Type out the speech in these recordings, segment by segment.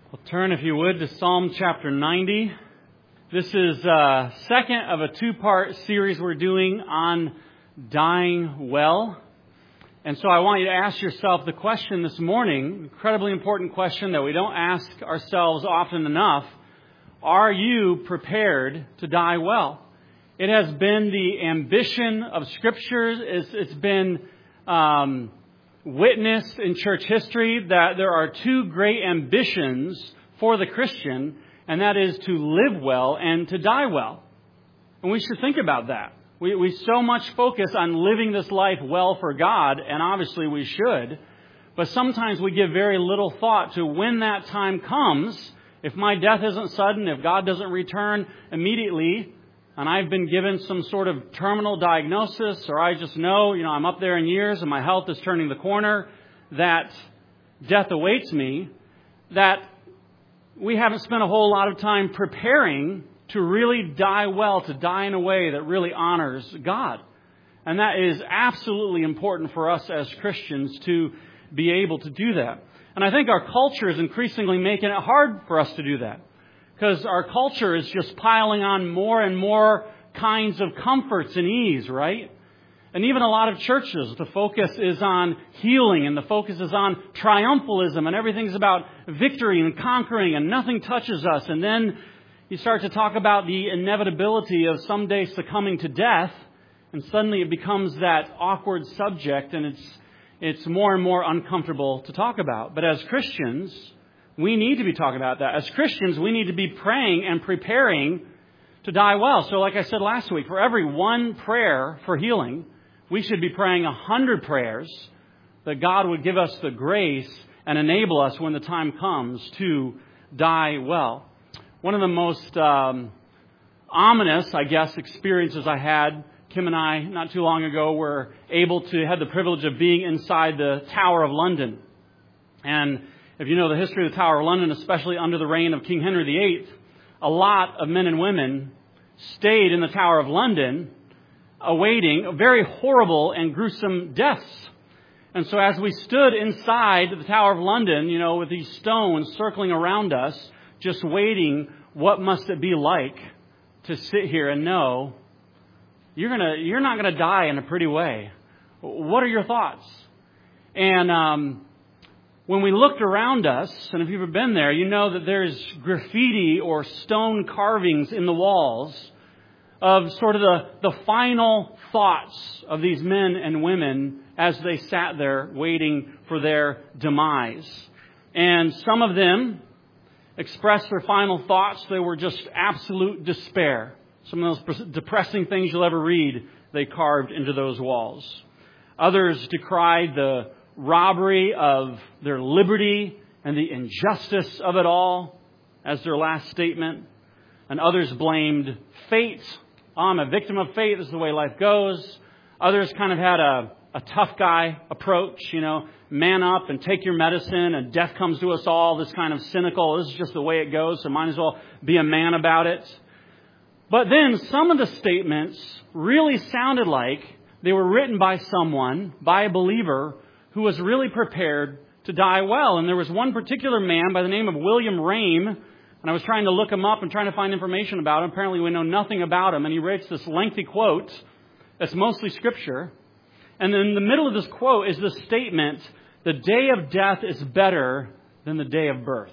Well, turn, if you would, to Psalm chapter 90. This is second of a two-part series we're doing on dying well. And so I want you to ask yourself the question this morning, incredibly important question that we don't ask ourselves often enough. Are you prepared to die well? It has been the ambition of Scriptures. It's been witnessed in church history that there are two great ambitions for the Christian, and that is to live well and to die well. And we should think about that. We so much focus on living this life well for God, and obviously we should, but sometimes we give very little thought to when that time comes. If my death isn't sudden, if God doesn't return immediately, and I've been given some sort of terminal diagnosis, or I just know, I'm up there in years and my health is turning the corner, that death awaits me, that we haven't spent a whole lot of time preparing to really die well, to die in a way that really honors God. And that is absolutely important for us as Christians to be able to do that. And I think our culture is increasingly making it hard for us to do that. Because our culture is just piling on more and more kinds of comforts and ease, right? And even a lot of churches, the focus is on healing and the focus is on triumphalism and everything's about victory and conquering and nothing touches us. And then you start to talk about the inevitability of someday succumbing to death, and suddenly it becomes that awkward subject, and it's more and more uncomfortable to talk about. But as Christians, we need to be talking about that. As Christians, we need to be praying and preparing to die well. So like I said last week, for every one prayer for healing, we should be praying 100 prayers that God would give us the grace and enable us when the time comes to die well. One of the most ominous, experiences I had, Kim and I, not too long ago, were able to have the privilege of being inside the Tower of London. And if you know the history of the Tower of London, especially under the reign of King Henry VIII, a lot of men and women stayed in the Tower of London awaiting very horrible and gruesome deaths. And so as we stood inside the Tower of London, with these stones circling around us, just waiting, what must it be like to sit here and know you're not going to die in a pretty way? What are your thoughts? And when we looked around us, and if you've ever been there, you know that there's graffiti or stone carvings in the walls of sort of the final thoughts of these men and women as they sat there waiting for their demise. And some of them expressed their final thoughts. They were just absolute despair. Some of those depressing things you'll ever read, they carved into those walls. Others decried the robbery of their liberty and the injustice of it all as their last statement. And others blamed fate. I'm a victim of fate. This is the way life goes. Others kind of had a tough guy approach, man up and take your medicine and death comes to us all. This kind of cynical, this is just the way it goes, so might as well be a man about it. But then some of the statements really sounded like they were written by someone, by a believer, who was really prepared to die well. And there was one particular man by the name of William Rame, and I was trying to look him up and trying to find information about him. Apparently we know nothing about him, and he writes this lengthy quote that's mostly Scripture. And in the middle of this quote is the statement, "The day of death is better than the day of birth."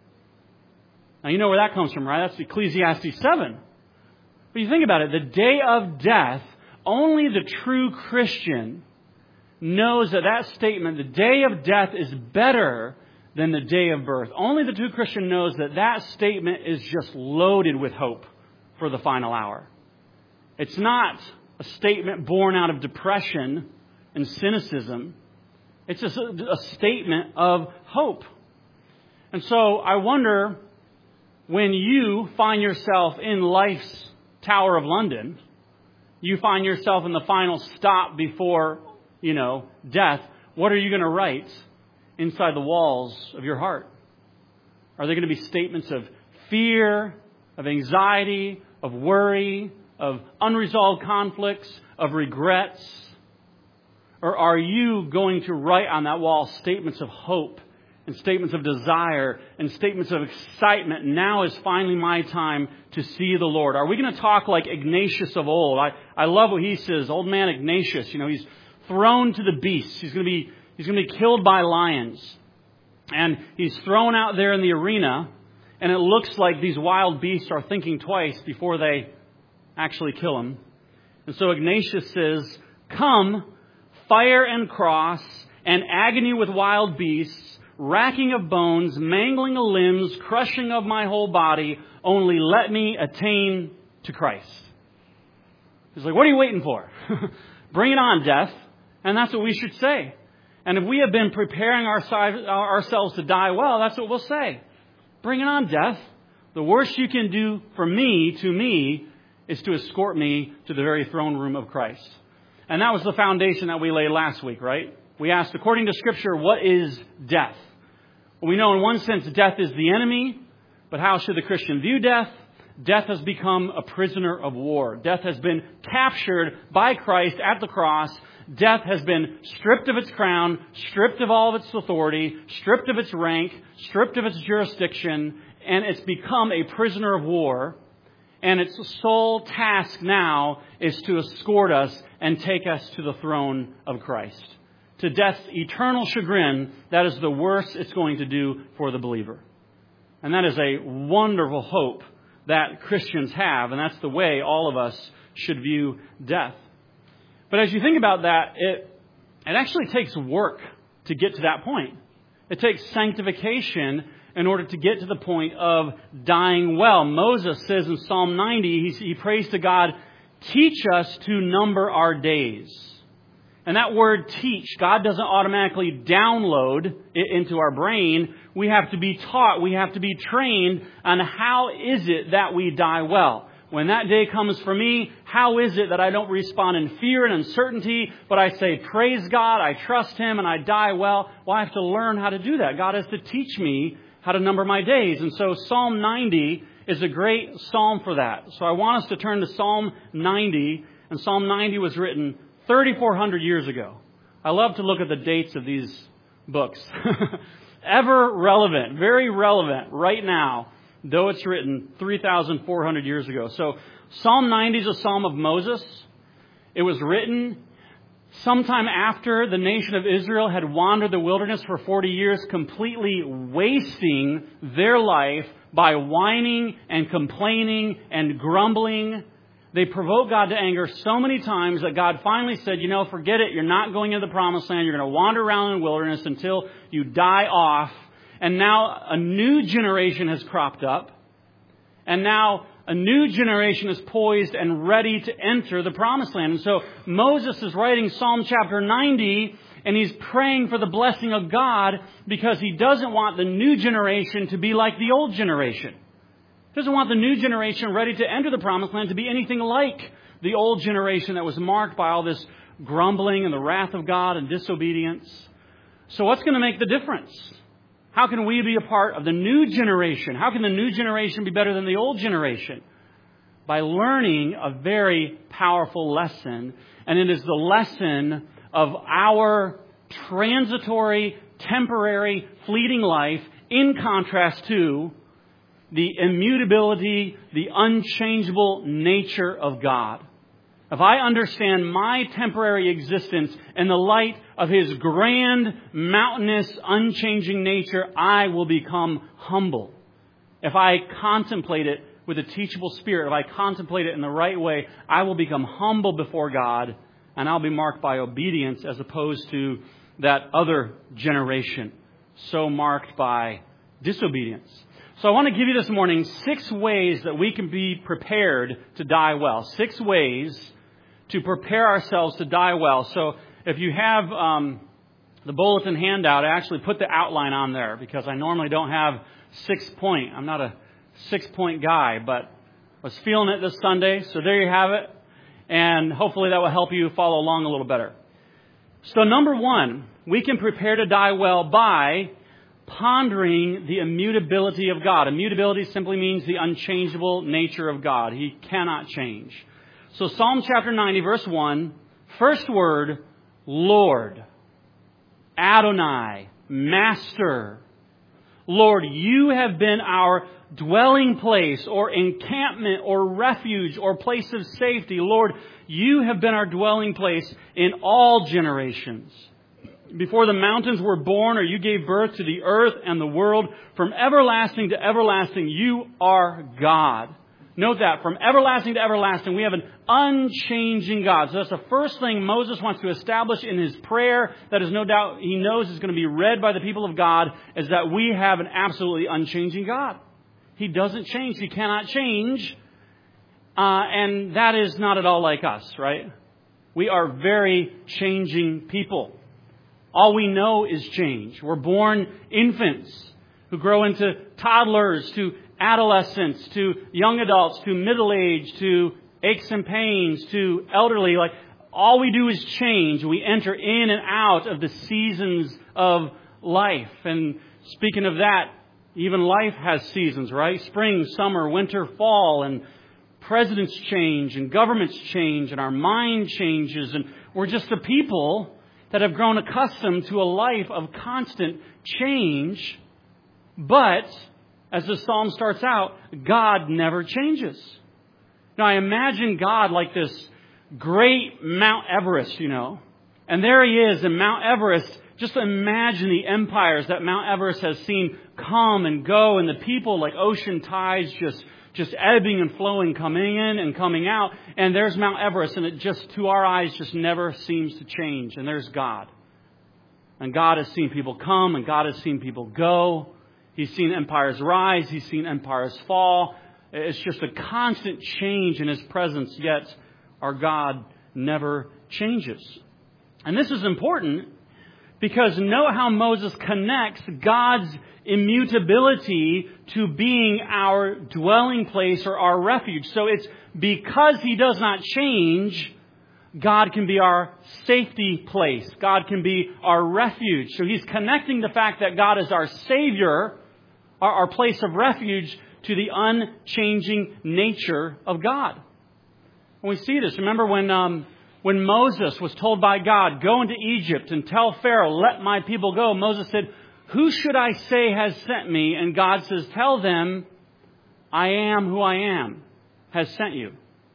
Now you know where that comes from, right? That's Ecclesiastes 7. But you think about it, the day of death, only the true Christian knows that statement, the day of death is better than the day of birth. Only the true Christian knows that statement is just loaded with hope for the final hour. It's not a statement born out of depression and cynicism. It's just a statement of hope. And so I wonder, when you find yourself in life's Tower of London, you find yourself in the final stop before death, what are you going to write inside the walls of your heart? Are there going to be statements of fear, of anxiety, of worry, of unresolved conflicts, of regrets? Or are you going to write on that wall statements of hope and statements of desire and statements of excitement. Now is finally my time to see the Lord. Are we going to talk like Ignatius of old? I love what he says. Old man Ignatius, he's thrown to the beasts. He's going to be killed by lions. And he's thrown out there in the arena, and it looks like these wild beasts are thinking twice before they actually kill him. And so Ignatius says, "Come, fire and cross, and agony with wild beasts, racking of bones, mangling of limbs, crushing of my whole body, only let me attain to Christ." He's like, what are you waiting for? Bring it on, death. And that's what we should say. And if we have been preparing ourselves to die well, that's what we'll say. Bring it on, death. The worst you can do for me, to me, is to escort me to the very throne room of Christ. And that was the foundation that we laid last week, right? We asked, according to Scripture, what is death? Well, we know in one sense death is the enemy, but how should the Christian view death? Death has become a prisoner of war. Death has been captured by Christ at the cross. Death has been stripped of its crown, stripped of all of its authority, stripped of its rank, stripped of its jurisdiction, and it's become a prisoner of war. And its sole task now is to escort us and take us to the throne of Christ. To death's eternal chagrin, that is the worst it's going to do for the believer. And that is a wonderful hope that Christians have, and that's the way all of us should view death. But as you think about that, it actually takes work to get to that point. It takes sanctification in order to get to the point of dying well. Moses says in Psalm 90, he prays to God, "Teach us to number our days." And that word teach, God doesn't automatically download it into our brain. We have to be taught, we have to be trained on how is it that we die well. When that day comes for me, how is it that I don't respond in fear and uncertainty, but I say, praise God, I trust Him, and I die well? Well, I have to learn how to do that. God has to teach me how to number my days. And so Psalm 90 is a great psalm for that. So I want us to turn to Psalm 90. And Psalm 90 was written 3,400 years ago. I love to look at the dates of these books. Ever relevant, very relevant right now, though it's written 3,400 years ago. So Psalm 90 is a psalm of Moses. It was written sometime after the nation of Israel had wandered the wilderness for 40 years, completely wasting their life by whining and complaining and grumbling. They provoked God to anger so many times that God finally said, forget it. You're not going into the promised land. You're going to wander around in the wilderness until you die off. And now a new generation has cropped up. And now a new generation is poised and ready to enter the promised land. And so Moses is writing Psalm chapter 90, and he's praying for the blessing of God because he doesn't want the new generation to be like the old generation. He doesn't want the new generation ready to enter the promised land to be anything like the old generation that was marked by all this grumbling and the wrath of God and disobedience. So what's going to make the difference? How can we be a part of the new generation? How can the new generation be better than the old generation? By learning a very powerful lesson. And it is the lesson of our transitory, temporary, fleeting life in contrast to the immutability, the unchangeable nature of God. If I understand my temporary existence in the light of His grand, mountainous, unchanging nature, I will become humble. If I contemplate it with a teachable spirit, if I contemplate it in the right way, I will become humble before God, and I'll be marked by obedience as opposed to that other generation, so marked by disobedience. So I want to give you this morning 6 ways that we can be prepared to die well. 6 ways to prepare ourselves to die well. So if you have the bulletin handout, I actually put the outline on there because I normally don't have 6-point. I'm not a 6-point guy, but I was feeling it this Sunday. So there you have it. And hopefully that will help you follow along a little better. So number 1, we can prepare to die well by pondering the immutability of God. Immutability simply means the unchangeable nature of God. He cannot change. So Psalm chapter 90, verse 1, first word, Lord, Adonai, Master, Lord, you have been our dwelling place or encampment or refuge or place of safety. Lord, you have been our dwelling place in all generations. Before the mountains were born, or you gave birth to the earth and the world, from everlasting to everlasting, you are God. Note that, from everlasting to everlasting, we have an unchanging God. So that's the first thing Moses wants to establish in his prayer, that is no doubt he knows is going to be read by the people of God, is that we have an absolutely unchanging God. He doesn't change. He cannot change. And that is not at all like us, right? We are very changing people. All we know is change. We're born infants who grow into toddlers, to adolescents, to young adults, to middle age, to aches and pains, to elderly. Like, all we do is change. We enter in and out of the seasons of life. And speaking of that, even life has seasons, right? Spring, summer, winter, fall, and presidents change, and governments change, and our mind changes, and we're just a people that have grown accustomed to a life of constant change. But, as the psalm starts out, God never changes. Now, I imagine God like this great Mount Everest, and there he is in Mount Everest. Just imagine the empires that Mount Everest has seen come and go, and the people like ocean tides just ebbing and flowing, coming in and coming out. And there's Mount Everest, and it just, to our eyes, just never seems to change. And there's God. And God has seen people come, and God has seen people go. He's seen empires rise. He's seen empires fall. It's just a constant change in His presence, yet our God never changes. And this is important because note how Moses connects God's immutability to being our dwelling place or our refuge. So it's because He does not change, God can be our safety place. God can be our refuge. So He's connecting the fact that God is our Savior, our place of refuge, to the unchanging nature of God. And we see this. Remember when Moses was told by God, go into Egypt and tell Pharaoh, let my people go. Moses said, who should I say has sent me? And God says, tell them, I am who I am has sent you.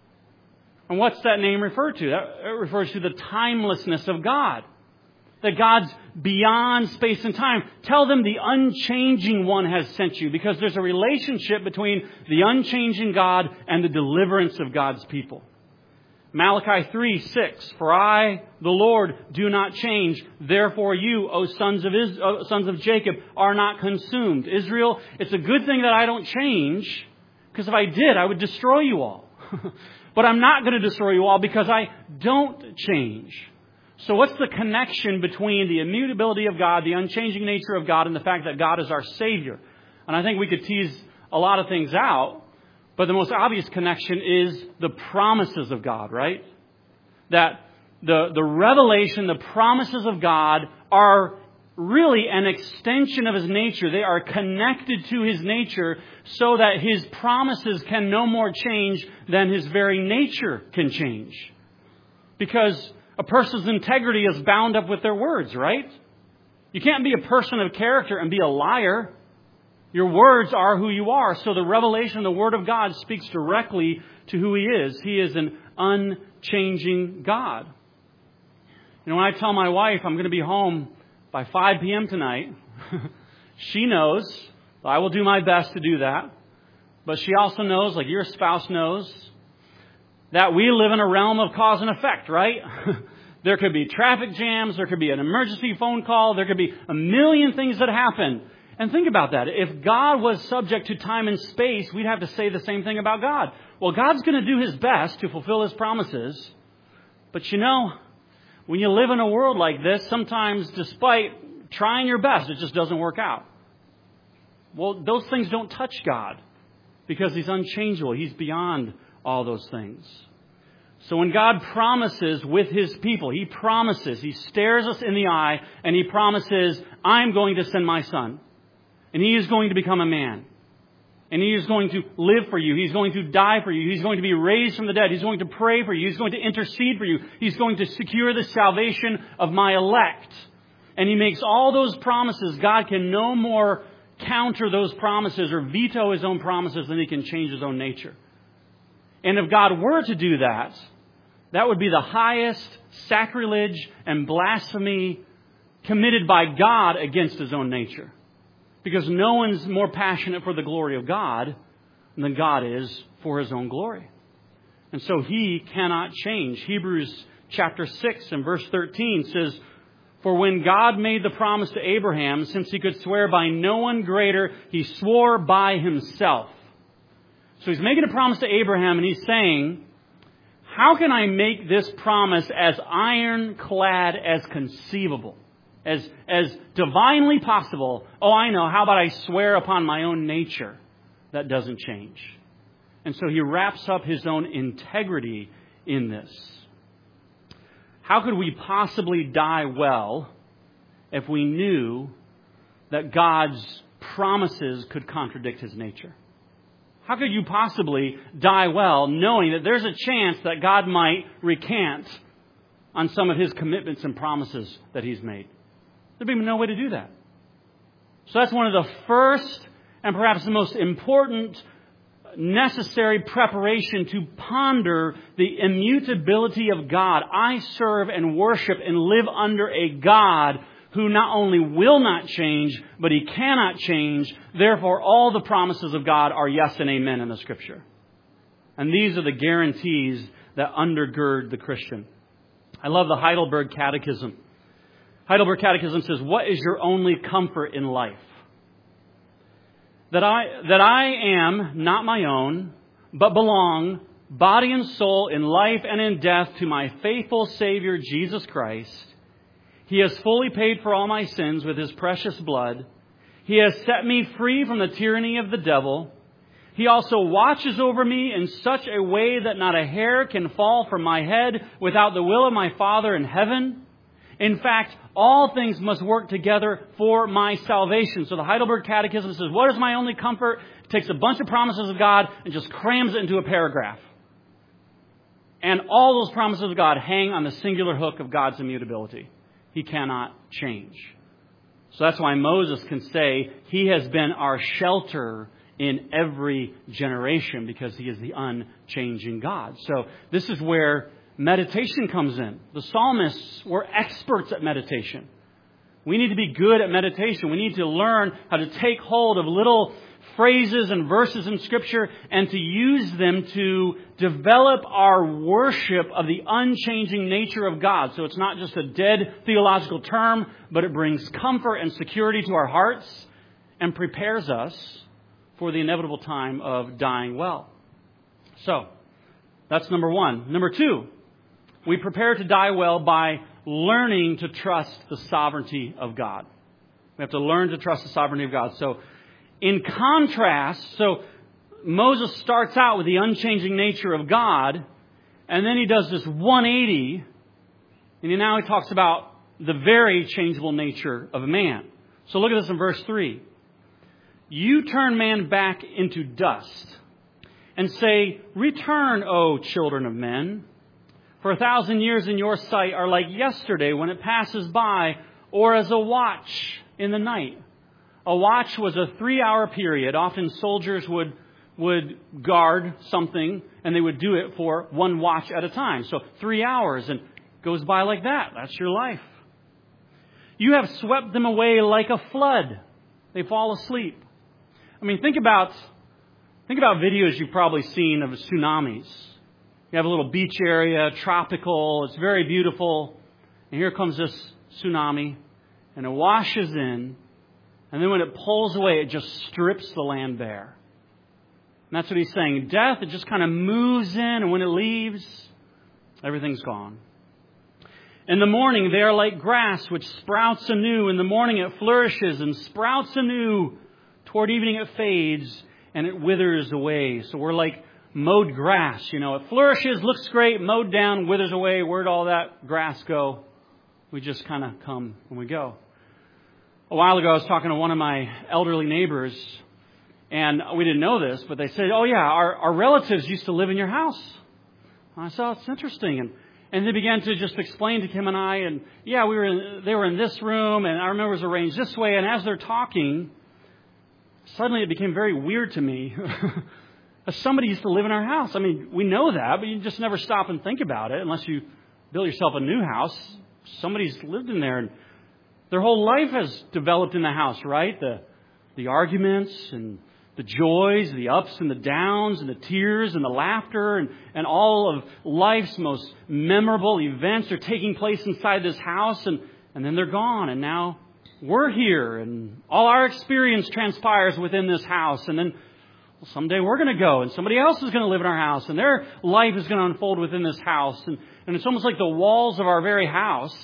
And what's that name referred to? That refers to the timelessness of God. That God's beyond space and time. Tell them the unchanging one has sent you, because there's a relationship between the unchanging God and the deliverance of God's people. Malachi 3:6, for I, the Lord, do not change. Therefore you, O sons of Jacob, are not consumed. Israel, it's a good thing that I don't change, because if I did, I would destroy you all. But I'm not going to destroy you all because I don't change. So what's the connection between the immutability of God, the unchanging nature of God, and the fact that God is our Savior? And I think we could tease a lot of things out. But the most obvious connection is the promises of God, right? That the revelation, the promises of God are really an extension of His nature. They are connected to His nature so that His promises can no more change than His very nature can change. Because a person's integrity is bound up with their words, right? You can't be a person of character and be a liar. Your words are who you are. So the revelation of the Word of God speaks directly to who He is. He is an unchanging God. When I tell my wife I'm going to be home by 5 p.m. tonight, she knows I will do my best to do that. But she also knows, like your spouse knows, that we live in a realm of cause and effect, right? There could be traffic jams. There could be an emergency phone call. There could be a million things that happen. And think about that. If God was subject to time and space, we'd have to say the same thing about God. Well, God's going to do His best to fulfill His promises. But when you live in a world like this, sometimes despite trying your best, it just doesn't work out. Well, those things don't touch God because He's unchangeable. He's beyond all those things. So when God promises with His people, He promises, He stares us in the eye and He promises, I'm going to send my Son. And He is going to become a man. And He is going to live for you. He's going to die for you. He's going to be raised from the dead. He's going to pray for you. He's going to intercede for you. He's going to secure the salvation of my elect. And He makes all those promises. God can no more counter those promises or veto His own promises than He can change His own nature. And if God were to do that, that would be the highest sacrilege and blasphemy committed by God against His own nature. Because no one's more passionate for the glory of God than God is for His own glory. And so He cannot change. Hebrews chapter 6 and verse 13 says, "For when God made the promise to Abraham, since He could swear by no one greater, He swore by Himself." So He's making a promise to Abraham, and He's saying, how can I make this promise as ironclad as conceivable? As divinely possible? Oh, I know. How about I swear upon my own nature that doesn't change? And so He wraps up His own integrity in this. How could we possibly die well if we knew that God's promises could contradict His nature? How could you possibly die well knowing that there's a chance that God might recant on some of His commitments and promises that He's made? There'd be no way to do that. So that's one of the first and perhaps the most important necessary preparation to ponder the immutability of God. I serve and worship and live under a God who not only will not change, but He cannot change. Therefore, all the promises of God are yes and amen in the Scripture. And these are the guarantees that undergird the Christian. I love the Heidelberg Catechism. Heidelberg Catechism says, "What is your only comfort in life? That I am not my own, but belong, body and soul, in life and in death, to my faithful Savior, Jesus Christ. He has fully paid for all my sins with His precious blood. He has set me free from the tyranny of the devil. He also watches over me in such a way that not a hair can fall from my head without the will of my Father in heaven. In fact, all things must work together for my salvation." So the Heidelberg Catechism says, what is my only comfort? It takes a bunch of promises of God and just crams it into a paragraph. And all those promises of God hang on the singular hook of God's immutability. He cannot change. So that's why Moses can say He has been our shelter in every generation, because He is the unchanging God. So this is where meditation comes in. The psalmists were experts at meditation. We need to be good at meditation. We need to learn how to take hold of little phrases and verses in Scripture and to use them to develop our worship of the unchanging nature of God. So it's not just a dead theological term, but it brings comfort and security to our hearts and prepares us for the inevitable time of dying well. So that's number one. Number two, we prepare to die well by learning to trust the sovereignty of God. We have to learn to trust the sovereignty of God. So in contrast, Moses starts out with the unchanging nature of God, and then he does this 180, and now he talks about the very changeable nature of man. So look at this in verse 3. "You turn man back into dust and say, 'Return, O children of men. For 1,000 years in your sight are like yesterday when it passes by, or as a watch in the night.'" A watch was a 3-hour period. Often soldiers would guard something, and they would do it for one watch at a time. So 3 hours, and it goes by like that. That's your life. "You have swept them away like a flood. They fall asleep." I mean, think about videos you've probably seen of tsunamis. You have a little beach area, tropical, it's very beautiful. And here comes this tsunami, and it washes in. And then when it pulls away, it just strips the land bare. And that's what he's saying. Death, it just kind of moves in, and when it leaves, everything's gone. "In the morning, they are like grass, which sprouts anew. In the morning, it flourishes and sprouts anew. Toward evening, it fades, and it withers away." So we're like mowed grass. It flourishes, looks great, mowed down, withers away. Where'd all that grass go? We just kind of come and we go. A while ago, I was talking to one of my elderly neighbors, and we didn't know this, but they said, "Oh yeah, our relatives used to live in your house." And I said, "Oh, it's interesting." And they began to just explain to Kim and I, and yeah, they were in this room, and I remember it was arranged this way. And as they're talking, suddenly it became very weird to me. Somebody used to live in our house. I mean, we know that, but you just never stop and think about it unless you build yourself a new house. Somebody's lived in there, and their whole life has developed in the house, right? The arguments and the joys, the ups and the downs and the tears and the laughter and all of life's most memorable events are taking place inside this house, and then they're gone, and now we're here, and all our experience transpires within this house, and then someday we're going to go, and somebody else is going to live in our house, and their life is going to unfold within this house. And it's almost like the walls of our very house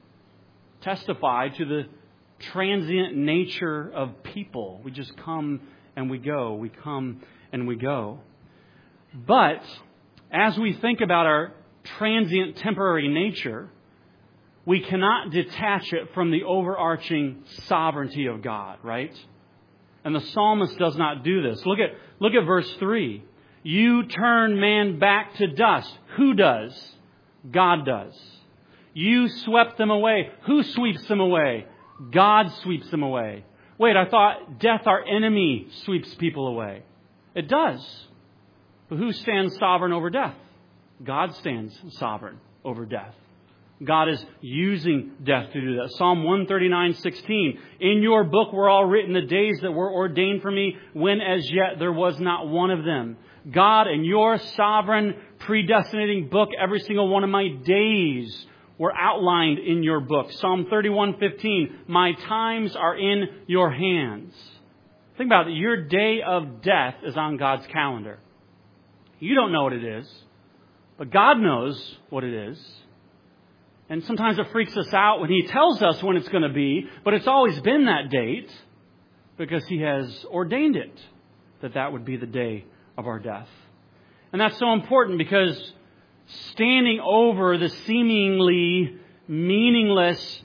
testify to the transient nature of people. We just come and we go. We come and we go. But as we think about our transient, temporary nature, we cannot detach it from the overarching sovereignty of God, right? And the psalmist does not do this. Look at verse 3. You turn man back to dust. Who does? God does. You swept them away. Who sweeps them away? God sweeps them away. Wait, I thought death, our enemy, sweeps people away. It does. But who stands sovereign over death? God stands sovereign over death. God is using death to do that. Psalm 139:16. In your book were all written the days that were ordained for me, when as yet there was not one of them. God, in your sovereign, predestinating book, every single one of my days were outlined in your book. Psalm 31:15. My times are in your hands. Think about it. Your day of death is on God's calendar. You don't know what it is, but God knows what it is. And sometimes it freaks us out when He tells us when it's going to be, but it's always been that date because He has ordained it, that would be the day of our death. And that's so important because standing over the seemingly meaningless,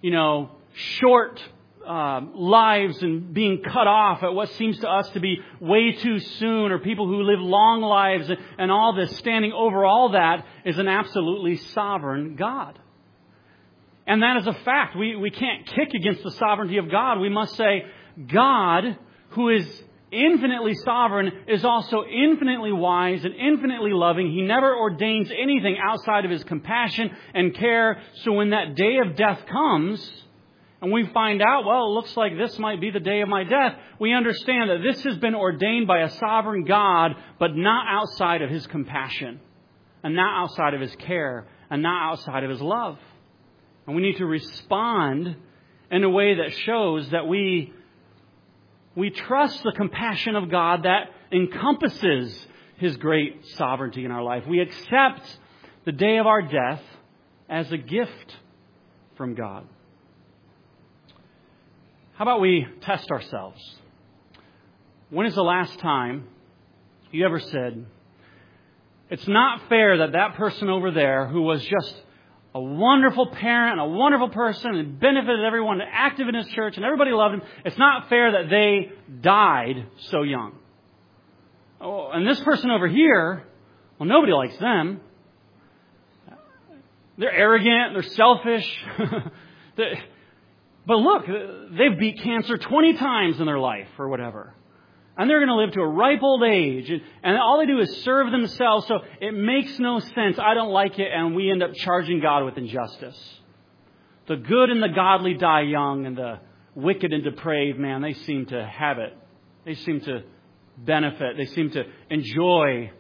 short lives and being cut off at what seems to us to be way too soon, or people who live long lives and all this, standing over all that is an absolutely sovereign God. And that is a fact. We can't kick against the sovereignty of God. We must say, God, who is infinitely sovereign, is also infinitely wise and infinitely loving. He never ordains anything outside of His compassion and care. So when that day of death comes, and we find out, well, it looks like this might be the day of my death, we understand that this has been ordained by a sovereign God, but not outside of His compassion, and not outside of His care, and not outside of His love. And we need to respond in a way that shows that we trust the compassion of God that encompasses His great sovereignty in our life. We accept the day of our death as a gift from God. How about we test ourselves? When is the last time you ever said, it's not fair that person over there who was just a wonderful parent and a wonderful person and benefited everyone, active in his church, and everybody loved him, it's not fair that they died so young. Oh, and this person over here, well, nobody likes them. They're arrogant, they're selfish. But look, they've beat cancer 20 times in their life or whatever. And they're going to live to a ripe old age. And all they do is serve themselves. So it makes no sense. I don't like it. And we end up charging God with injustice. The good and the godly die young. And the wicked and depraved, man, they seem to have it. They seem to benefit. They seem to enjoy,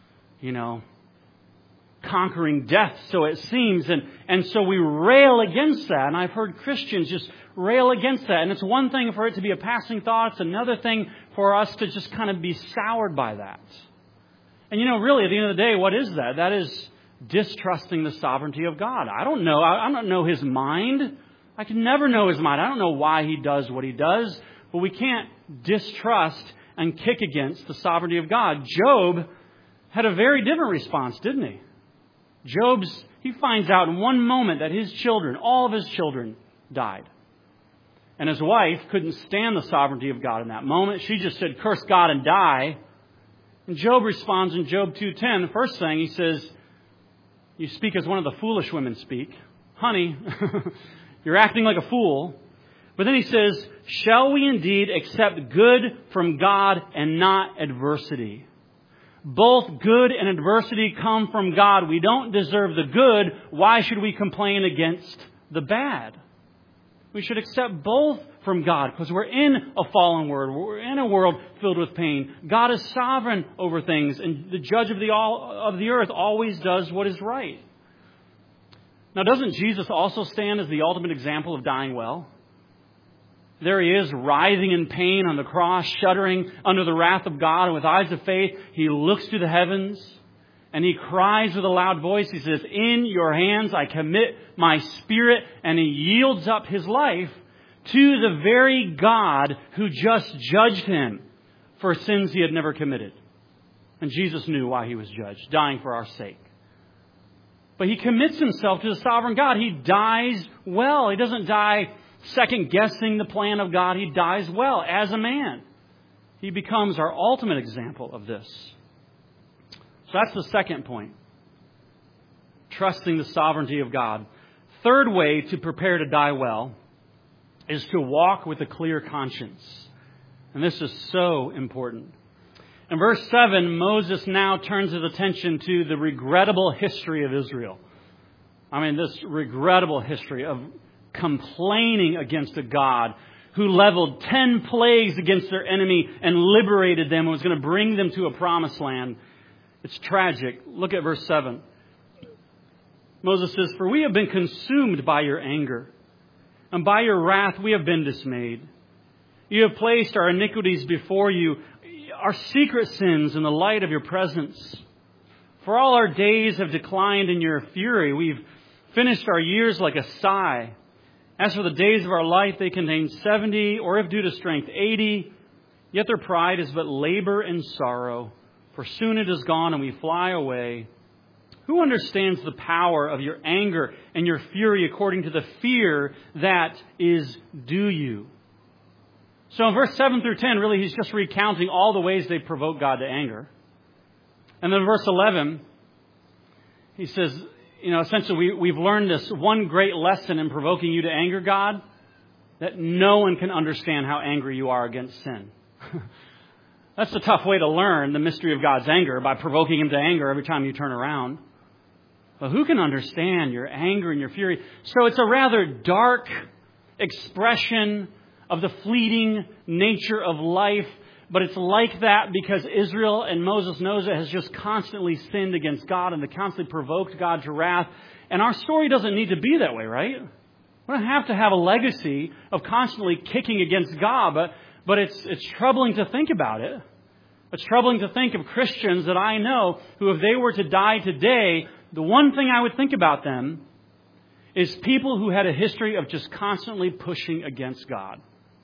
conquering death, so it seems. And so we rail against that. And I've heard Christians just rail against that. And it's one thing for it to be a passing thought. It's another thing for us to just kind of be soured by that. And really, at the end of the day, what is that? That is distrusting the sovereignty of God. I don't know. I don't know His mind. I can never know His mind. I don't know why He does what He does. But we can't distrust and kick against the sovereignty of God. Job had a very different response, didn't he? He finds out in one moment that his children, all of his children, died. And his wife couldn't stand the sovereignty of God in that moment. She just said, curse God and die. And Job responds in Job 2:10. The first thing he says, you speak as one of the foolish women speak. Honey, you're acting like a fool. But then he says, shall we indeed accept good from God and not adversity? Both good and adversity come from God. We don't deserve the good. Why should we complain against the bad? We should accept both from God because we're in a fallen world. We're in a world filled with pain. God is sovereign over things, and the judge of the earth always does what is right. Now, doesn't Jesus also stand as the ultimate example of dying well? There he is, writhing in pain on the cross, shuddering under the wrath of God. And with eyes of faith, he looks to the heavens and he cries with a loud voice. He says, in your hands I commit my spirit. And he yields up his life to the very God who just judged him for sins he had never committed. And Jesus knew why he was judged, dying for our sake. But he commits himself to the sovereign God. He dies well. He doesn't die second-guessing the plan of God. He dies well as a man. He becomes our ultimate example of this. So that's the second point. Trusting the sovereignty of God. Third way to prepare to die well is to walk with a clear conscience. And this is so important. In verse 7, Moses now turns his attention to the regrettable history of Israel. This regrettable history of complaining against a God who leveled 10 plagues against their enemy and liberated them and was going to bring them to a promised land. It's tragic. Look at verse 7. Moses says, for we have been consumed by your anger, and by your wrath we have been dismayed. You have placed our iniquities before you, our secret sins in the light of your presence. For all our days have declined in your fury. We've finished our years like a sigh. As for the days of our life, they contain 70, or if due to strength, 80. Yet their pride is but labor and sorrow. For soon it is gone and we fly away. Who understands the power of your anger and your fury according to the fear that is due you? So in verse 7 through 10, really, he's just recounting all the ways they provoke God to anger. And then verse 11, he says, essentially we've learned this one great lesson in provoking you to anger, God, that no one can understand how angry you are against sin. That's a tough way to learn the mystery of God's anger, by provoking him to anger every time you turn around. But who can understand your anger and your fury? So it's a rather dark expression of the fleeting nature of life. But it's like that because Israel, and Moses knows it, has just constantly sinned against God and they constantly provoked God to wrath. And our story doesn't need to be that way, right? We don't have to have a legacy of constantly kicking against God, but it's troubling to think about it. It's troubling to think of Christians that I know who, if they were to die today, the one thing I would think about them is people who had a history of just constantly pushing against God.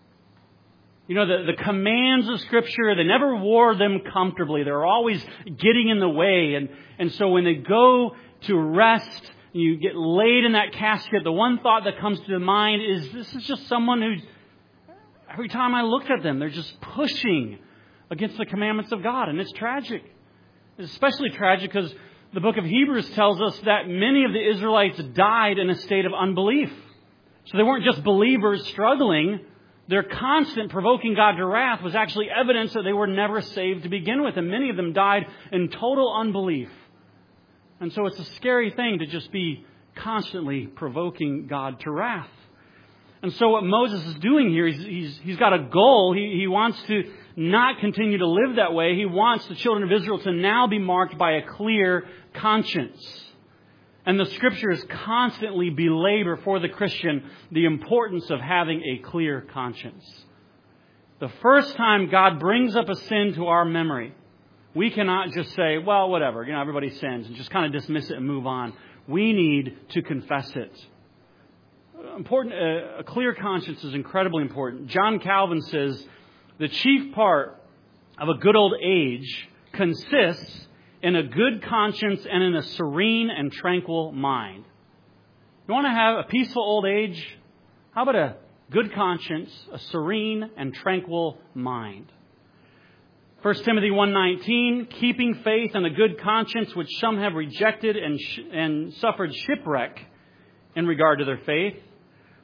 The commands of Scripture, they never wore them comfortably. They were always getting in the way. And so when they go to rest, you get laid in that casket, the one thought that comes to the mind is, this is just someone who, every time I looked at them, they're just pushing against the commandments of God. And it's tragic. It's especially tragic because the book of Hebrews tells us that many of the Israelites died in a state of unbelief. So they weren't just believers struggling. Their constant provoking God to wrath was actually evidence that they were never saved to begin with. And many of them died in total unbelief. And so it's a scary thing to just be constantly provoking God to wrath. And so what Moses is doing here, he's got a goal. He wants to not continue to live that way. He wants the children of Israel to now be marked by a clear conscience. And the Scriptures constantly belabor for the Christian the importance of having a clear conscience. The first time God brings up a sin to our memory, we cannot just say, well, whatever, everybody sins, and just kind of dismiss it and move on. We need to confess it. A clear conscience is incredibly important. John Calvin says, the chief part of a good old age consists in a good conscience and in a serene and tranquil mind. You want to have a peaceful old age? How about a good conscience, a serene and tranquil mind? 1 Timothy 1:19, keeping faith and a good conscience, which some have rejected and suffered shipwreck in regard to their faith.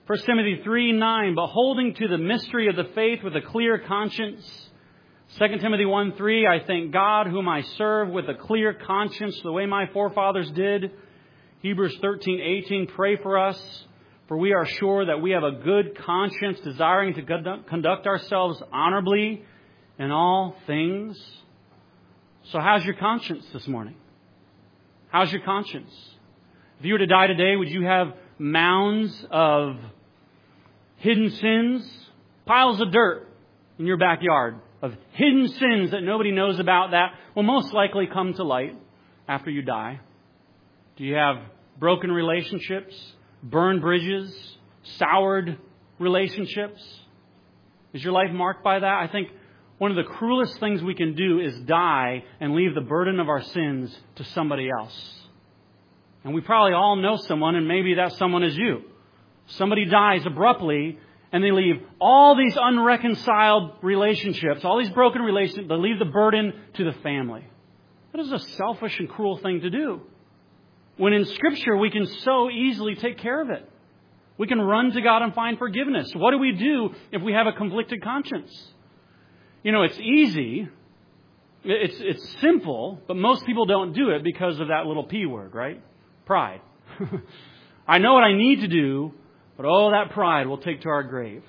1 Timothy 3:9, but holding to the mystery of the faith with a clear conscience. 2 Timothy 1:3, I thank God whom I serve with a clear conscience the way my forefathers did. Hebrews 13:18, pray for us, for we are sure that we have a good conscience, desiring to conduct ourselves honorably in all things. So how's your conscience this morning? How's your conscience? If you were to die today, would you have mounds of hidden sins, piles of dirt in your backyard of hidden sins that nobody knows about that will most likely come to light after you die? Do you have broken relationships, burned bridges, soured relationships? Is your life marked by that? I think one of the cruelest things we can do is die and leave the burden of our sins to somebody else. And we probably all know someone, and maybe that someone is you. Somebody dies abruptly, and they leave all these unreconciled relationships, all these broken relationships, they leave the burden to the family. That is a selfish and cruel thing to do. When in Scripture, we can so easily take care of it. We can run to God and find forgiveness. What do we do if we have a conflicted conscience? It's easy. It's simple, but most people don't do it because of that little P word, right? Pride. I know what I need to do, but that pride will take to our grave.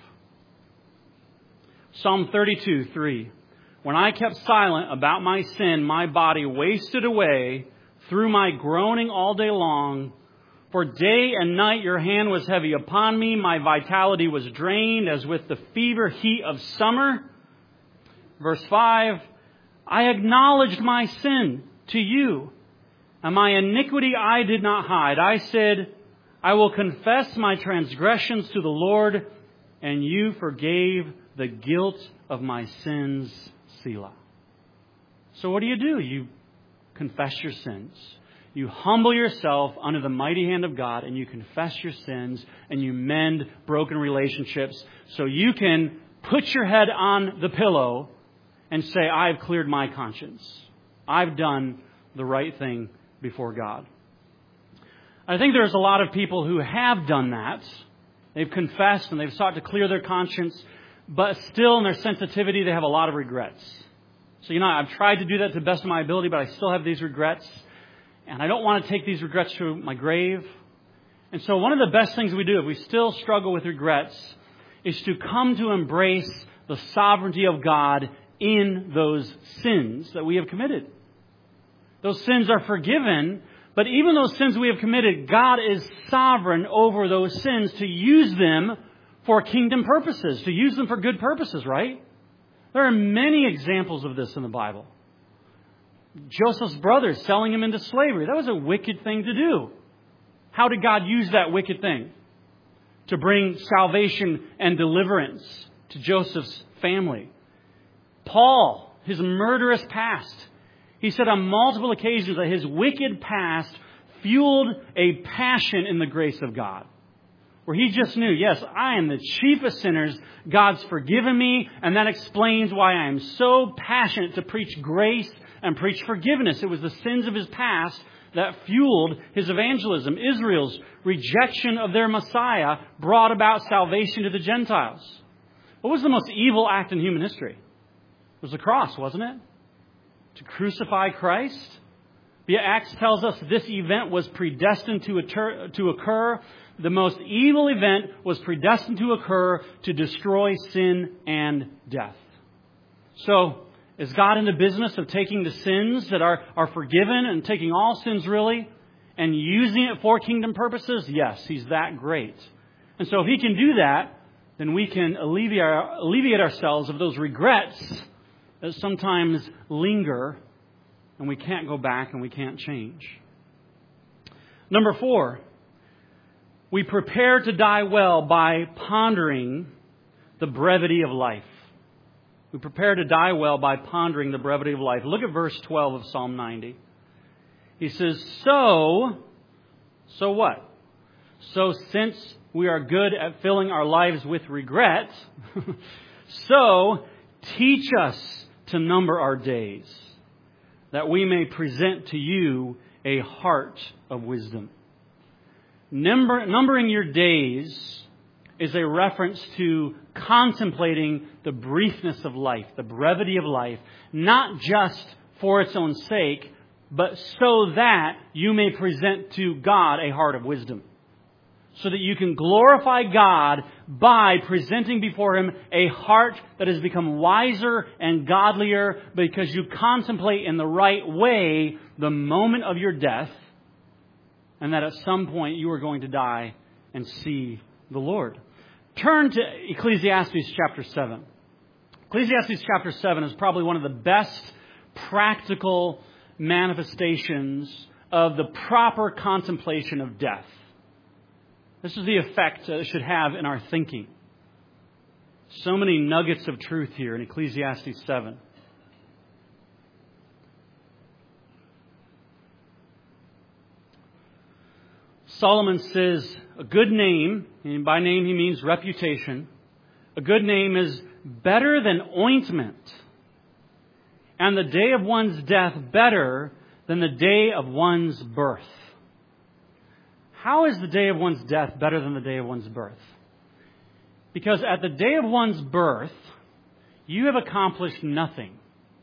Psalm 32:3. When I kept silent about my sin, my body wasted away through my groaning all day long. For day and night your hand was heavy upon me. My vitality was drained as with the fever heat of summer. Verse 5. I acknowledged my sin to you, and my iniquity I did not hide. I said, I will confess my transgressions to the Lord, and you forgave the guilt of my sins. Selah. So what do? You confess your sins. You humble yourself under the mighty hand of God, and you confess your sins, and you mend broken relationships so you can put your head on the pillow and say, I've cleared my conscience. I've done the right thing before God. I think there's a lot of people who have done that. They've confessed and they've sought to clear their conscience, but still in their sensitivity, they have a lot of regrets. So, I've tried to do that to the best of my ability, but I still have these regrets. And I don't want to take these regrets to my grave. And so one of the best things we do if we still struggle with regrets is to come to embrace the sovereignty of God in those sins that we have committed. Those sins are forgiven, but even those sins we have committed, God is sovereign over those sins to use them for kingdom purposes, to use them for good purposes, right? There are many examples of this in the Bible. Joseph's brothers selling him into slavery. That was a wicked thing to do. How did God use that wicked thing? To bring salvation and deliverance to Joseph's family. Paul, his murderous past. He said on multiple occasions that his wicked past fueled a passion in the grace of God. Where he just knew, yes, I am the chief of sinners. God's forgiven me. And that explains why I am so passionate to preach grace and preach forgiveness. It was the sins of his past that fueled his evangelism. Israel's rejection of their Messiah brought about salvation to the Gentiles. What was the most evil act in human history? It was the cross, wasn't it? To crucify Christ. The Acts tells us this event was predestined to occur. The most evil event was predestined to occur to destroy sin and death. So, is God in the business of taking the sins that are forgiven and taking all sins really and using it for kingdom purposes? Yes, He's that great. And so if He can do that, then we can alleviate ourselves of those regrets that sometimes linger and we can't go back and we can't change. Number 4, we prepare to die well by pondering the brevity of life. We prepare to die well by pondering the brevity of life. Look at verse 12 of Psalm 90. He says, So what? So since we are good at filling our lives with regret, so teach us to number our days, that we may present to you a heart of wisdom. Numbering your days is a reference to contemplating the briefness of life, the brevity of life, not just for its own sake, but so that you may present to God a heart of wisdom. So that you can glorify God by presenting before Him a heart that has become wiser and godlier because you contemplate in the right way the moment of your death, and that at some point you are going to die and see the Lord. Turn to Ecclesiastes chapter 7. Ecclesiastes chapter 7 is probably one of the best practical manifestations of the proper contemplation of death. This is the effect it should have in our thinking. So many nuggets of truth here in Ecclesiastes 7. Solomon says, a good name, and by name he means reputation, a good name is better than ointment, and the day of one's death better than the day of one's birth. How is the day of one's death better than the day of one's birth? Because at the day of one's birth, you have accomplished nothing.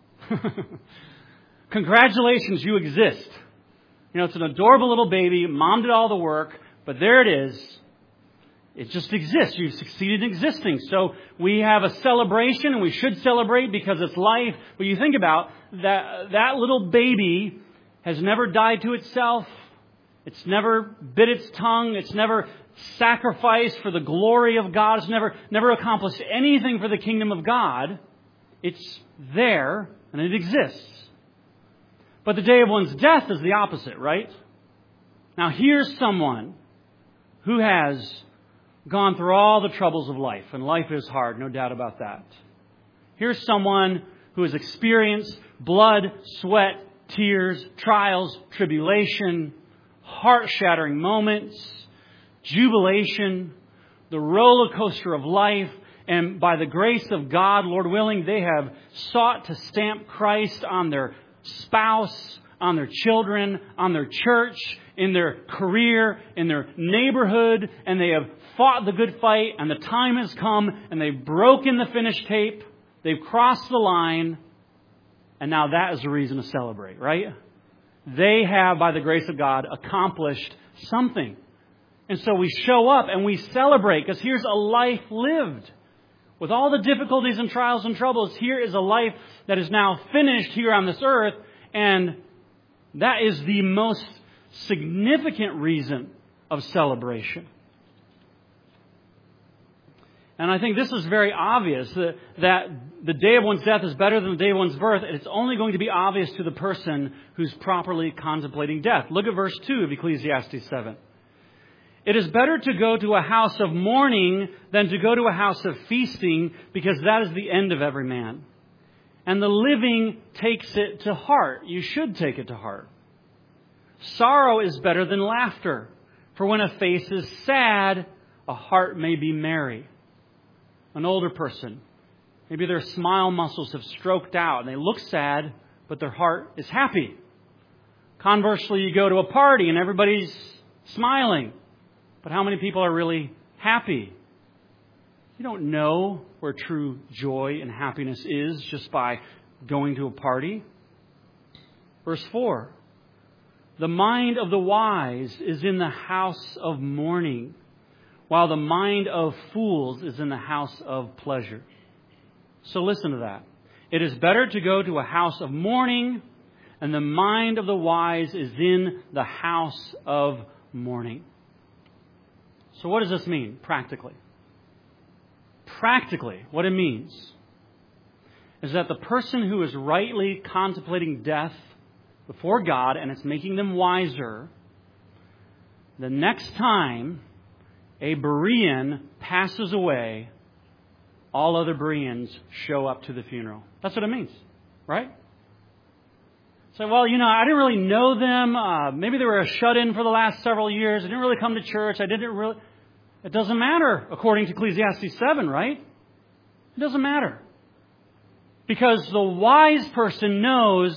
Congratulations, you exist. You know, it's an adorable little baby. Mom did all the work, but there it is. It just exists. You've succeeded in existing. So we have a celebration, and we should celebrate because it's life. But you think about that little baby has never died to itself. It's never bit its tongue. It's never sacrificed for the glory of God. It's never accomplished anything for the kingdom of God. It's there, and it exists. But the day of one's death is the opposite, right? Now here's someone who has gone through all the troubles of life, and life is hard, no doubt about that. Here's someone who has experienced blood, sweat, tears, trials, tribulation, heart-shattering moments, jubilation, the roller coaster of life, and by the grace of God, Lord willing, they have sought to stamp Christ on their spouse, on their children, on their church, in their career, in their neighborhood, and they have fought the good fight, and the time has come, and they've broken the finish tape, they've crossed the line, and now that is a reason to celebrate, right? They have, by the grace of God, accomplished something. And so we show up and we celebrate, because here's a life lived. With all the difficulties and trials and troubles, here is a life that is now finished here on this earth, and that is the most significant reason of celebration. And I think this is very obvious, that the day of one's death is better than the day of one's birth, and it's only going to be obvious to the person who's properly contemplating death. Look at verse 2 of Ecclesiastes 7. It is better to go to a house of mourning than to go to a house of feasting, because that is the end of every man. And the living takes it to heart. You should take it to heart. Sorrow is better than laughter, for when a face is sad, a heart may be merry. An older person, maybe their smile muscles have stroked out and they look sad, but their heart is happy. Conversely, you go to a party and everybody's smiling, but how many people are really happy? You don't know where true joy and happiness is just by going to a party. Verse 4. The mind of the wise is in the house of mourning, while the mind of fools is in the house of pleasure. So listen to that. It is better to go to a house of mourning, and the mind of the wise is in the house of mourning. So what does this mean practically? Practically, what it means is that the person who is rightly contemplating death before God, and it's making them wiser, the next time a Berean passes away, all other Bereans show up to the funeral. That's what it means, right? So, well, I didn't really know them. Maybe they were a shut-in for the last several years. I didn't really come to church. It doesn't matter, according to Ecclesiastes 7, right? It doesn't matter. Because the wise person knows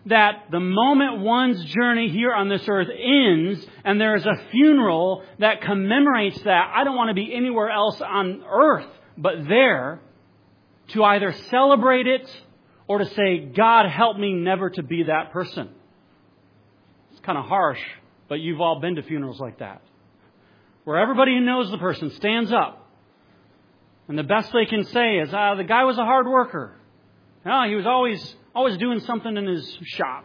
that the moment one's journey here on this earth ends and there is a funeral that commemorates that, I don't want to be anywhere else on earth but there to either celebrate it or to say, God, help me never to be that person. It's kind of harsh, but you've all been to funerals like that, where everybody who knows the person stands up. And the best they can say is, the guy was a hard worker. No, he was always doing something in his shop.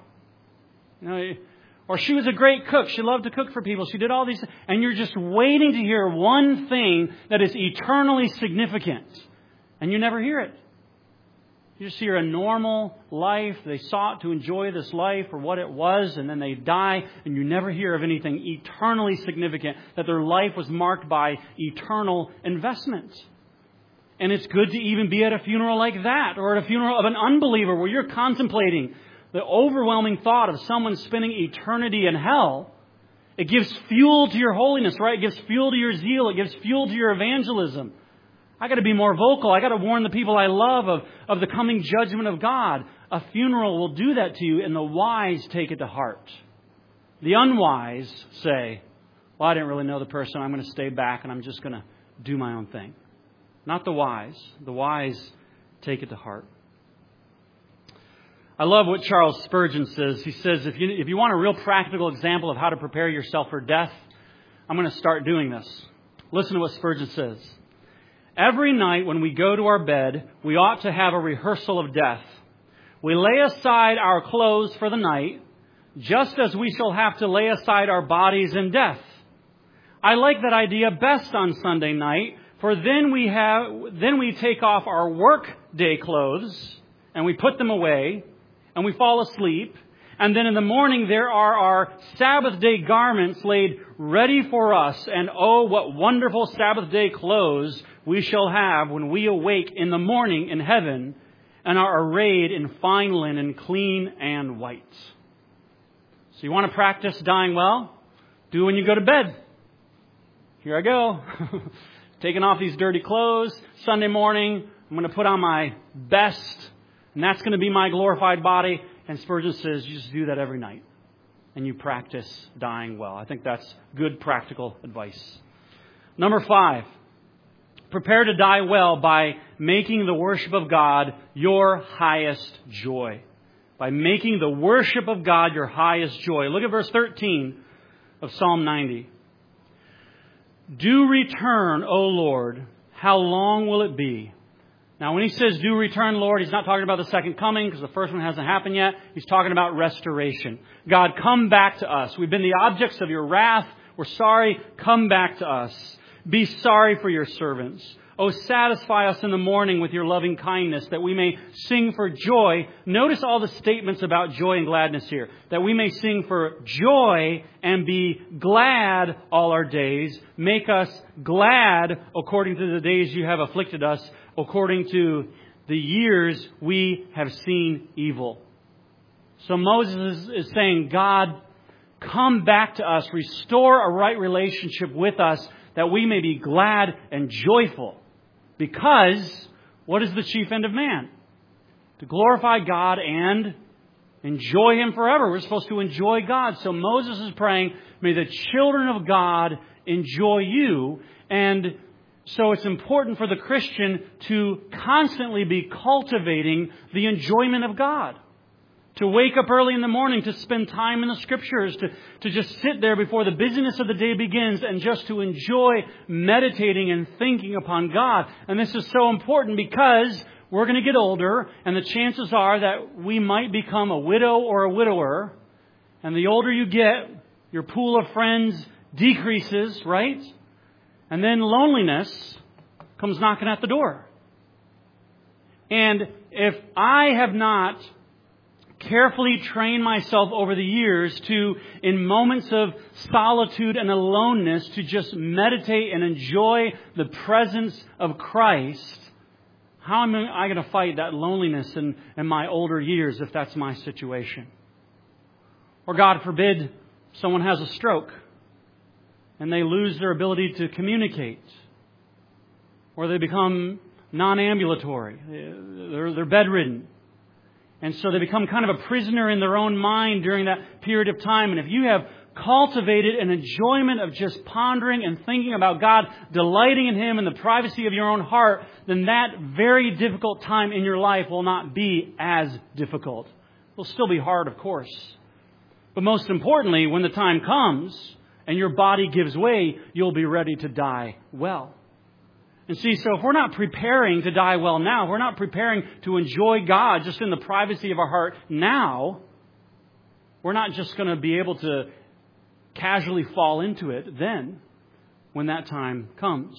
Or she was a great cook. She loved to cook for people. She did all these things. And you're just waiting to hear one thing that is eternally significant. And you never hear it. You just hear a normal life. They sought to enjoy this life for what it was, and then they die, and you never hear of anything eternally significant, that their life was marked by eternal investment. And it's good to even be at a funeral like that, or at a funeral of an unbeliever where you're contemplating the overwhelming thought of someone spending eternity in hell. It gives fuel to your holiness, right? It gives fuel to your zeal. It gives fuel to your evangelism. I got to be more vocal. I got to warn the people I love of the coming judgment of God. A funeral will do that to you, and the wise take it to heart. The unwise say, well, I didn't really know the person. I'm going to stay back and I'm just going to do my own thing. Not the wise. The wise take it to heart. I love what Charles Spurgeon says. He says, if you want a real practical example of how to prepare yourself for death, I'm going to start doing this. Listen to what Spurgeon says. Every night when we go to our bed, we ought to have a rehearsal of death. We lay aside our clothes for the night, just as we shall have to lay aside our bodies in death. I like that idea best on Sunday night, for then we take off our work day clothes and we put them away and we fall asleep. And then in the morning there are our Sabbath day garments laid ready for us. And oh, what wonderful Sabbath day clothes we shall have when we awake in the morning in heaven and are arrayed in fine linen, clean and white. So you want to practice dying well? Do it when you go to bed. Here I go. Taking off these dirty clothes. Sunday morning, I'm going to put on my best. And that's going to be my glorified body. And Spurgeon says you just do that every night. And you practice dying well. I think that's good practical advice. Number 5. Prepare to die well by making the worship of God your highest joy. By making the worship of God your highest joy. Look at verse 13 of Psalm 90. Do return, O Lord. How long will it be? Now, when he says, do return, Lord, he's not talking about the second coming because the first one hasn't happened yet. He's talking about restoration. God, come back to us. We've been the objects of your wrath. We're sorry. Come back to us. Be sorry for your servants. Oh, satisfy us in the morning with your loving kindness, that we may sing for joy. Notice all the statements about joy and gladness here. That we may sing for joy and be glad all our days. Make us glad according to the days you have afflicted us, according to the years we have seen evil. So Moses is saying, God, come back to us. Restore a right relationship with us, that we may be glad and joyful. Because what is the chief end of man? To glorify God and enjoy Him forever. We're supposed to enjoy God. So Moses is praying, may the children of God enjoy you. And so it's important for the Christian to constantly be cultivating the enjoyment of God. To wake up early in the morning, to spend time in the Scriptures, to just sit there before the busyness of the day begins and just to enjoy meditating and thinking upon God. And this is so important because we're going to get older, and the chances are that we might become a widow or a widower. And the older you get, your pool of friends decreases, right? And then loneliness comes knocking at the door. And if I have not carefully train myself over the years to, in moments of solitude and aloneness, to just meditate and enjoy the presence of Christ, how am I going to fight that loneliness in my older years if that's my situation? Or God forbid, someone has a stroke and they lose their ability to communicate. Or they become non-ambulatory. They're bedridden. And so they become kind of a prisoner in their own mind during that period of time. And if you have cultivated an enjoyment of just pondering and thinking about God, delighting in Him in the privacy of your own heart, then that very difficult time in your life will not be as difficult. It will still be hard, of course. But most importantly, when the time comes and your body gives way, you'll be ready to die well. And see, so if we're not preparing to die well now, if we're not preparing to enjoy God just in the privacy of our heart now, we're not just going to be able to casually fall into it then when that time comes.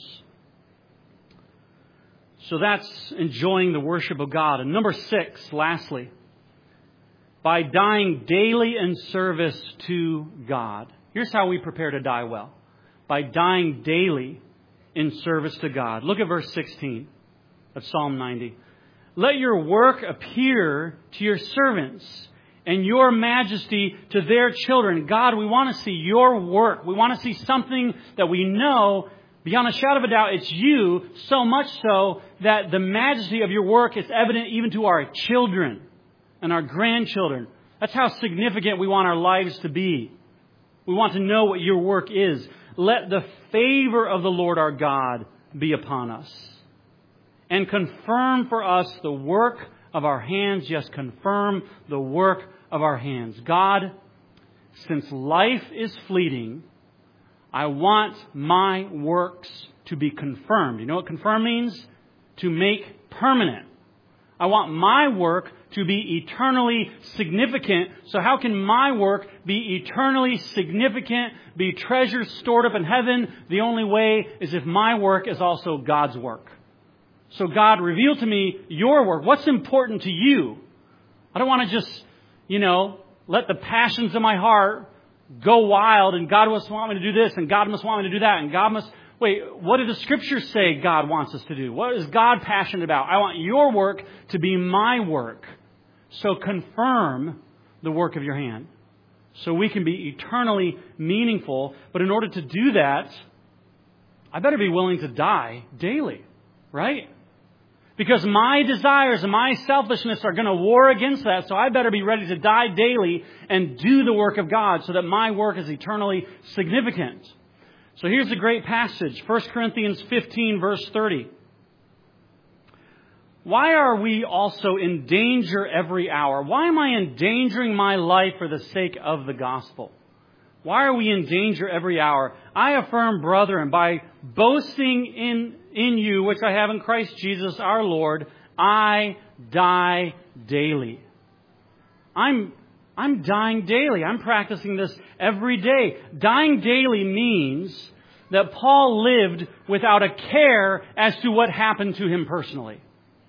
So that's enjoying the worship of God. And number 6, lastly, by dying daily in service to God. Here's how we prepare to die well. By dying daily in service to God. Look at verse 16 of Psalm 90. Let your work appear to your servants, and your majesty to their children. God, we want to see your work. We want to see something that we know, beyond a shadow of a doubt, it's you, so much so that the majesty of your work is evident even to our children and our grandchildren. That's how significant we want our lives to be. We want to know what your work is. Let the favor of the Lord our God be upon us, and confirm for us the work of our hands. Yes, confirm the work of our hands. God, since life is fleeting, I want my works to be confirmed. You know what confirm means? To make permanent. I want my work to be eternally significant. So how can my work be eternally significant, be treasures stored up in heaven? The only way is if my work is also God's work. So God, reveal to me your work. What's important to you? I don't want to just, let the passions of my heart go wild, and God must want me to do this, and God must want me to do that, and God must... Wait, what do the Scriptures say God wants us to do? What is God passionate about? I want your work to be my work. So confirm the work of your hand, so we can be eternally meaningful. But in order to do that, I better be willing to die daily, right? Because my desires and my selfishness are going to war against that. So I better be ready to die daily and do the work of God so that my work is eternally significant. So here's a great passage. 1 Corinthians 15, verse 30. Why are we also in danger every hour? Why am I endangering my life for the sake of the gospel? Why are we in danger every hour? I affirm, brethren, by boasting in you, which I have in Christ Jesus our Lord, I die daily. I'm dying daily. I'm practicing this every day. Dying daily means that Paul lived without a care as to what happened to him personally.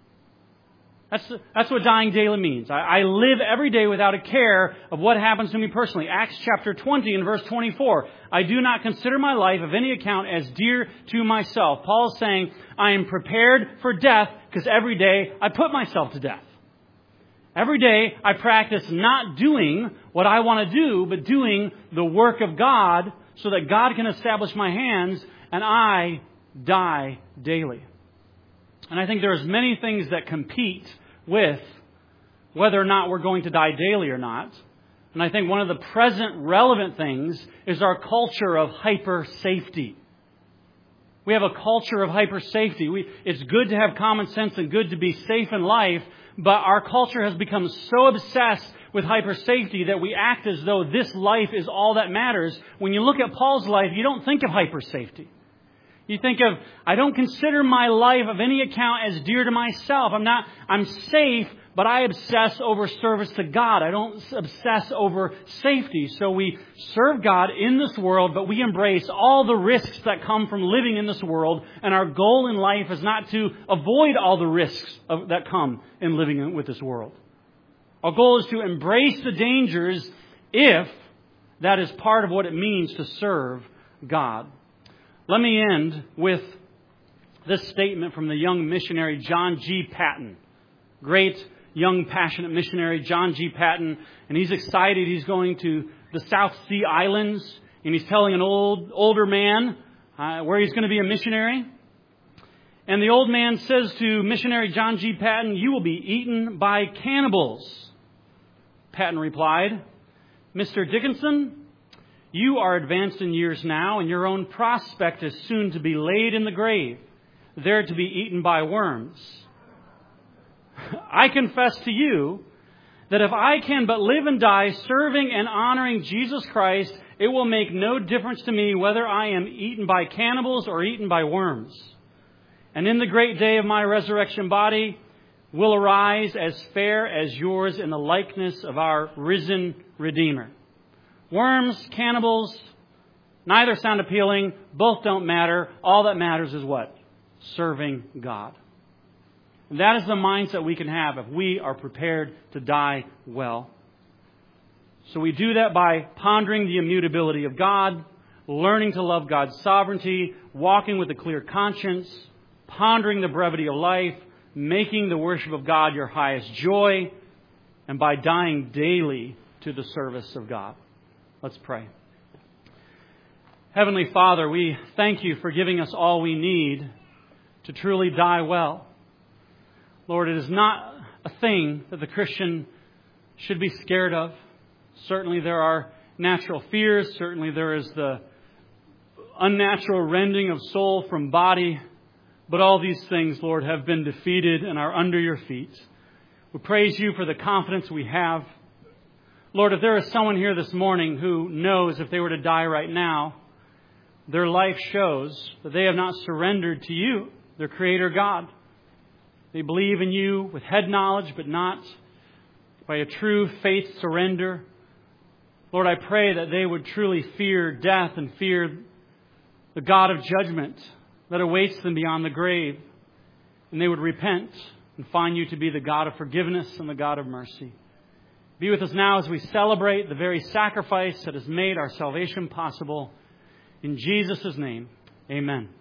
That's what dying daily means. I live every day without a care of what happens to me personally. Acts chapter 20 and verse 24. I do not consider my life of any account as dear to myself. Paul is saying, I am prepared for death because every day I put myself to death. Every day I practice not doing what I want to do, but doing the work of God so that God can establish my hands, and I die daily. And I think there's many things that compete with whether or not we're going to die daily or not. And I think one of the present relevant things is our culture of hyper safety. We have a culture of hyper safety. It's good to have common sense and good to be safe in life, but our culture has become so obsessed with hyper safety that we act as though this life is all that matters. When you look at Paul's life, you don't think of hyper safety. You think of, I don't consider my life of any account as dear to myself. I'm safe, but I obsess over service to God. I don't obsess over safety. So we serve God in this world, but we embrace all the risks that come from living in this world. And our goal in life is not to avoid all the risks that come in living with this world. Our goal is to embrace the dangers if that is part of what it means to serve God. Let me end with this statement from the young missionary John G. Paton. Great, young, passionate missionary John G. Paton. And he's excited. He's going to the South Sea Islands. And he's telling an older man where he's going to be a missionary. And the old man says to missionary John G. Paton, "You will be eaten by cannibals." Paton replied, "Mr. Dickinson, you are advanced in years now, and your own prospect is soon to be laid in the grave, there to be eaten by worms. I confess to you that if I can but live and die serving and honoring Jesus Christ, it will make no difference to me whether I am eaten by cannibals or eaten by worms. And in the great day of my resurrection body will arise as fair as yours in the likeness of our risen Redeemer." Worms, cannibals, neither sound appealing. Both don't matter. All that matters is what? Serving God. And that is the mindset we can have if we are prepared to die well. So we do that by pondering the immutability of God, learning to love God's sovereignty, walking with a clear conscience, pondering the brevity of life, making the worship of God your highest joy, and by dying daily to the service of God. Let's pray. Heavenly Father, we thank you for giving us all we need to truly die well. Lord, it is not a thing that the Christian should be scared of. Certainly there are natural fears. Certainly there is the unnatural rending of soul from body. But all these things, Lord, have been defeated and are under your feet. We praise you for the confidence we have. Lord, if there is someone here this morning who knows if they were to die right now, their life shows that they have not surrendered to you, their Creator God. They believe in you with head knowledge, but not by a true faith surrender. Lord, I pray that they would truly fear death and fear the God of judgment that awaits them beyond the grave. And they would repent and find you to be the God of forgiveness and the God of mercy. Be with us now as we celebrate the very sacrifice that has made our salvation possible. In Jesus' name, amen.